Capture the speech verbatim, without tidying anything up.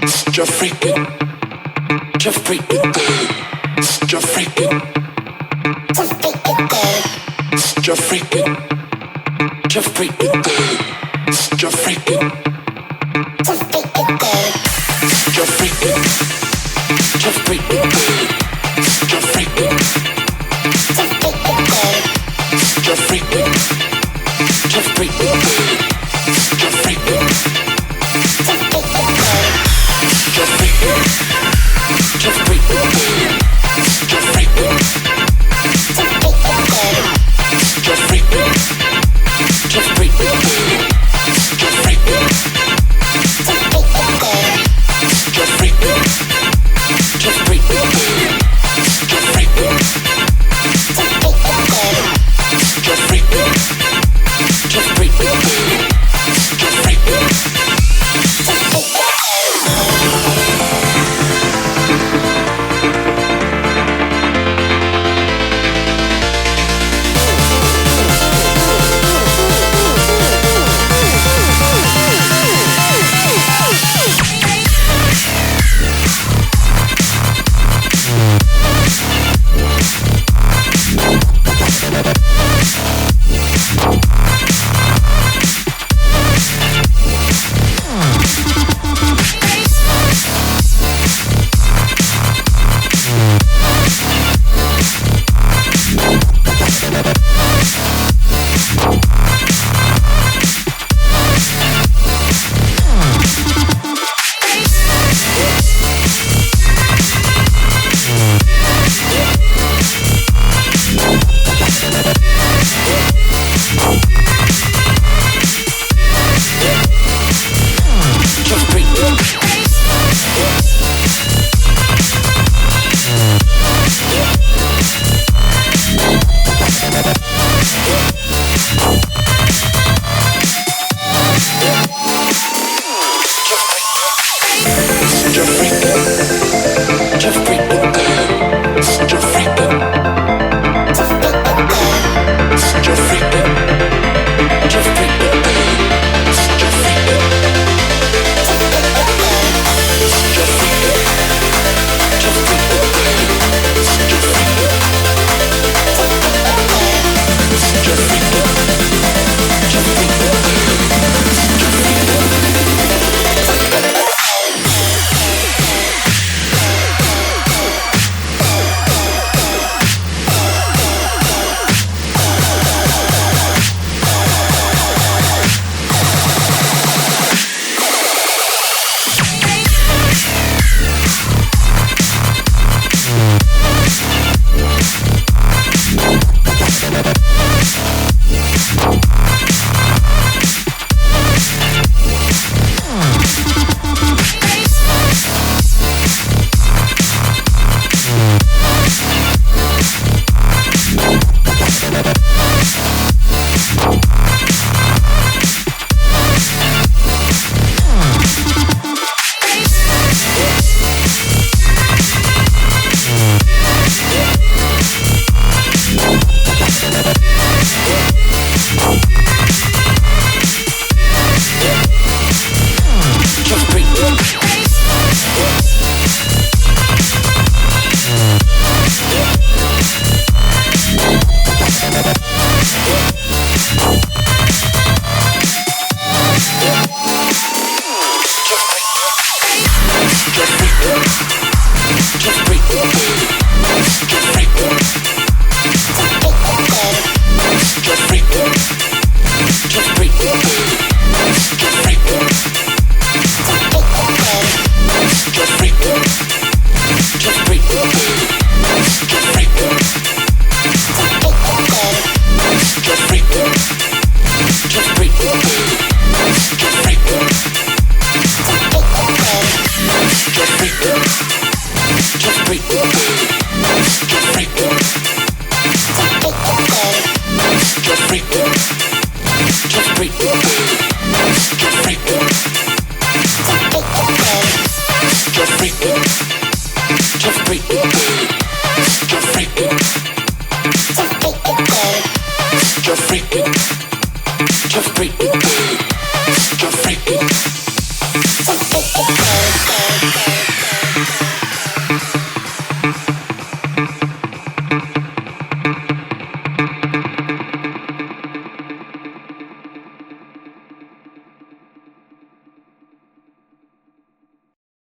Just freaking, just freaking good. Just freaking, just freaking good. Just freaking, just freaking good. Just freaking, just freaking good. Just freaking, just freaking good. Just freaking, just freaking good. Just freaking, just freaking good. Just freaking, just freaking good. Just freaking, just freaking good. Just freaking, just freaking good. Just freaking, just freaking good. Just freaking, just freaking good. Just freaking, just freaking good. Just freaking, just freaking good. Just freaking, just freaking good. Just freaking, just freaking good. Just freak, just freak. freaking good.